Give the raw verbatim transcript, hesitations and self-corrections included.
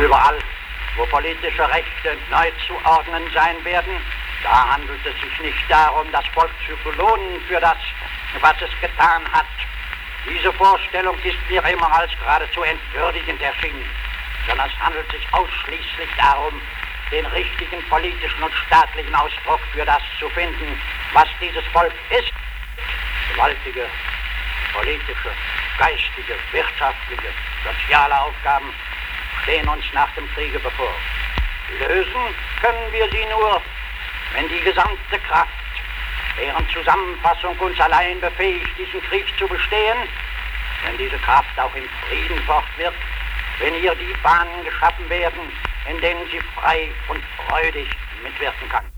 Überall, wo politische Rechte neu zu ordnen sein werden, da handelt es sich nicht darum, das Volk zu belohnen für das, was es getan hat. Diese Vorstellung ist mir immer als geradezu entwürdigend erschienen, sondern es handelt sich ausschließlich darum, den richtigen politischen und staatlichen Ausdruck für das zu finden, was dieses Volk ist. Gewaltige politische, geistige, wirtschaftliche, soziale Aufgaben stehen uns nach dem Kriege bevor. Lösen können wir sie nur, wenn die gesamte Kraft, deren Zusammenfassung uns allein befähigt, diesen Krieg zu bestehen, wenn diese Kraft auch im Frieden fortwirkt, wenn ihr die Bahnen geschaffen werden, in denen sie frei und freudig mitwirken kann.